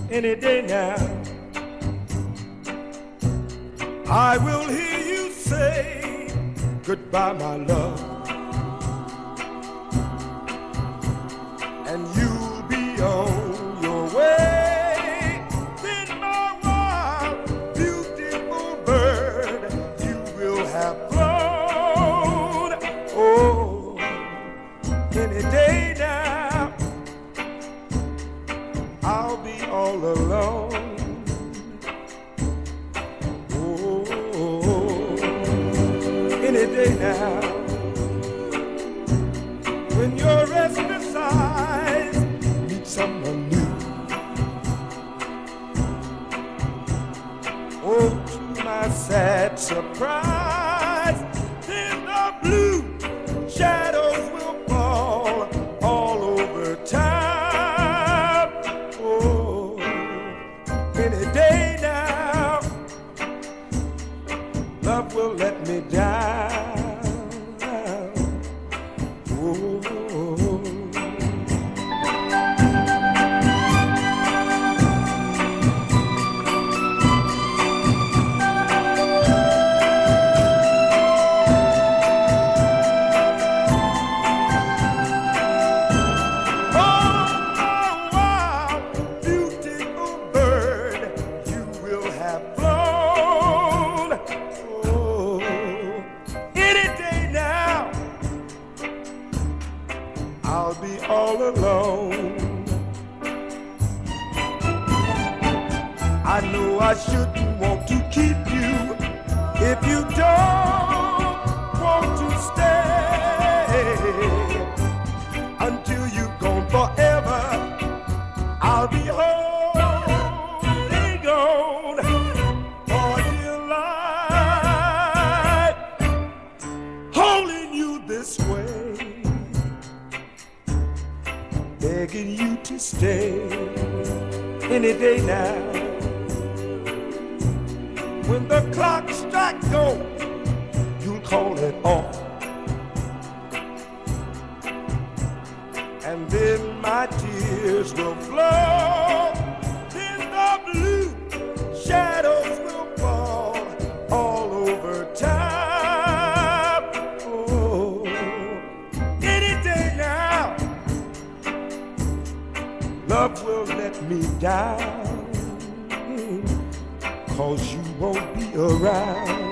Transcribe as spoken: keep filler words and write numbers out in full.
any day now. I will hear you say goodbye, my love, and you'll be on your way. Then my wild, beautiful bird, you will have flown. Oh, any day now, I'll be all alone. Any day now, when your restless eyes meet someone new. Oh, to my sad surprise, then the blue shadows will fall all over town. Oh, any day now, love will let me down. Oh, I'll be all alone. I know I shouldn't want to keep you if you don't want to stay. Until you're gone forever, I'll be holding on for dear life, holding you this way, begging you to stay any day now. When the clock strikes go, you'll call it off, and then my tears will flow. Then the blue shadows will fall all over town. Oh, any day now, love will let me down, 'cause you won't be around.